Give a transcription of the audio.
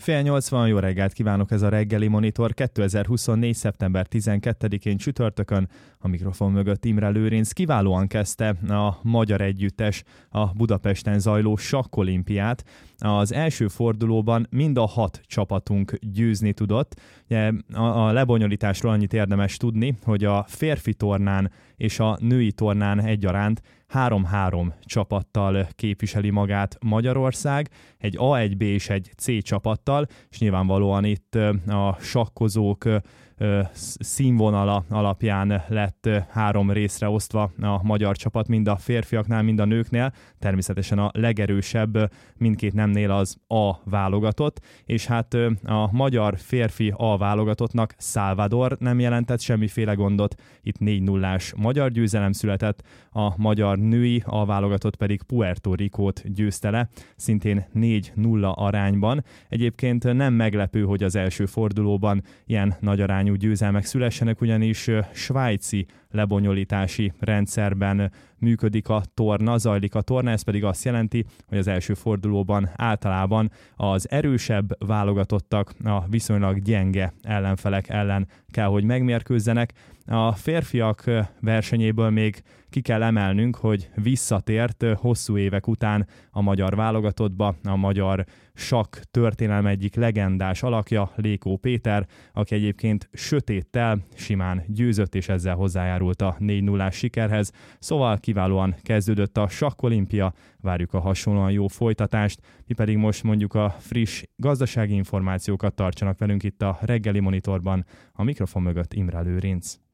7:30, jó reggelt kívánok, ez a reggeli monitor 2024. szeptember 12-én csütörtökön. A mikrofon mögött Imre Lőrinc. Kiválóan kezdte a magyar együttes a Budapesten zajló sakkolimpiát. Az első fordulóban mind a 6 csapatunk győzni tudott. A lebonyolításról annyit érdemes tudni, hogy a férfi tornán és a női tornán egyaránt 3-3 csapattal képviseli magát Magyarország, egy A, egy B és egy C csapattal, és nyilvánvalóan itt a sakkozók színvonala alapján lett 3 részre osztva a magyar csapat, mind a férfiaknál, mind a nőknél. Természetesen a legerősebb mindkét nemnél az A válogatott, és hát a magyar férfi A válogatottnak Salvador nem jelentett semmiféle gondot, itt 4-0-ás magyar győzelem született, a magyar női A válogatott pedig Puerto Ricót győzte le, szintén 4-0 arányban. Egyébként nem meglepő, hogy az első fordulóban ilyen nagy arányú győzelmek szülessenek, ugyanis svájci lebonyolítási rendszerben működik a torna, zajlik a torna, ez pedig azt jelenti, hogy az első fordulóban általában az erősebb válogatottak a viszonylag gyenge ellenfelek ellen kell, hogy megmérkőzzenek. A férfiak versenyéből még ki kell emelnünk, hogy visszatért hosszú évek után a magyar válogatottba a magyar sakk történelem egyik legendás alakja, Lékó Péter, aki egyébként sötéttel simán győzött, és ezzel hozzájárult a 4-0-ás sikerhez. Szóval kiválóan kezdődött a sakkolimpia, várjuk a hasonlóan jó folytatást, mi pedig most mondjuk a friss gazdasági információkat. Tartsanak velünk itt a reggeli monitorban, a mikrofon mögött Imre Lőrinc.